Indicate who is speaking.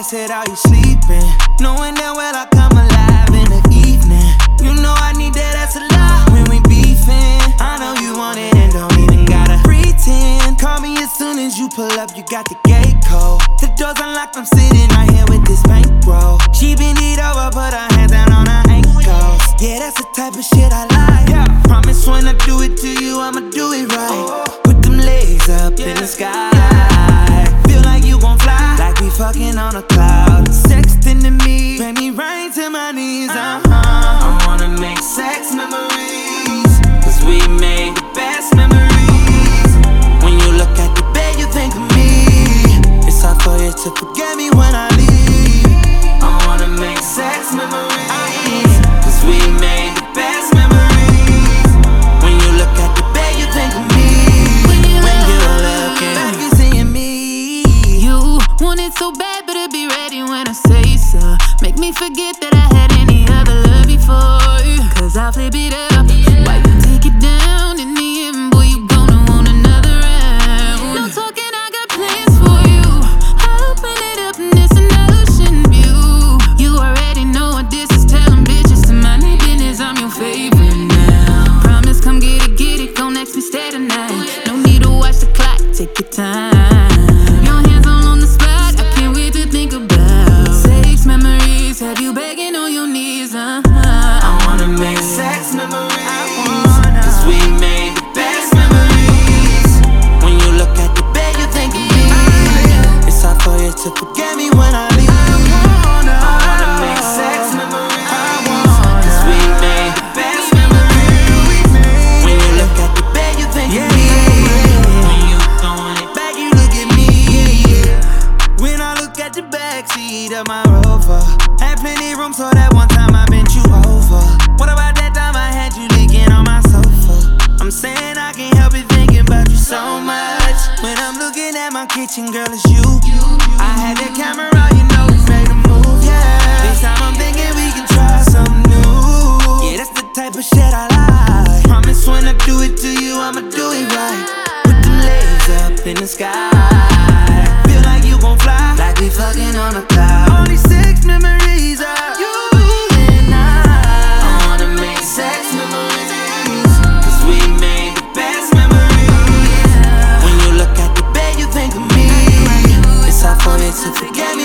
Speaker 1: I said, are you sleeping? Knowing that well I come alive in the evening. You know I need that ass a lot when we beefing. I know you want it and don't even gotta pretend. Call me as soon as you pull up, you got the gate code. The door's unlocked, I'm sitting right here with this bankroll. She bend it over, put her hands down on her ankles. Yeah, that's the type of shit I like. Promise when I do it to you, I'ma do it right. Put them legs up in the sky. Feel like you gon' fly, like we fucking on a cloud. Sexting to me, make me rain to my knees. I wanna make sex memories, cause we made the best memories. When you look at the bed, you think of me. It's hard for you to forget me when I leave. I wanna make sex memories, cause we made the best memories. When you look at the bed, you think of me. When you're looking back, you seeing me.
Speaker 2: You want it so bad, better be ready when I say so. Make me forget that I had any other love before, cause I'll flip it up. Why you take it down in the end, boy, you gonna want another round. No talking, I got plans for you. I'll open it up and it's an ocean view. You already know what this is, tell them bitches to mind their business, I'm your favorite now. Promise, come get it, gon' next me stay tonight. No need to watch the clock, take your time. Your hands all on the spot, I can't wait to think about sex memories, have you begging on your knees,
Speaker 1: I wanna make sex memories, cause we made the best memories. When you look at the bed, you think of me. It's hard for you to forget me when I leave. I wanna make sex memories, cause we made the best memories. When you look at the bed, you think of me. When you throwing it back, you look at me. When I look at the backseat of my Rover, had plenty room so that one time I bent you over. What about that time I had you licking on my sofa? I'm saying I can't help it thinking about you so much. When I'm looking at my kitchen, girl, it's you. I had that camera, you know we made a move, yeah. This time I'm thinking we can try something new. Yeah, that's the type of shit I like. Promise when I do it to you, I'ma do it right. Put them legs up in the sky. Feel like you gon' fly, like we fucking on a cloud. Only sex memories of you and I wanna make sex memories, cause we made the best memories. When you look at the bed, you think of me. It's hard for you to forget me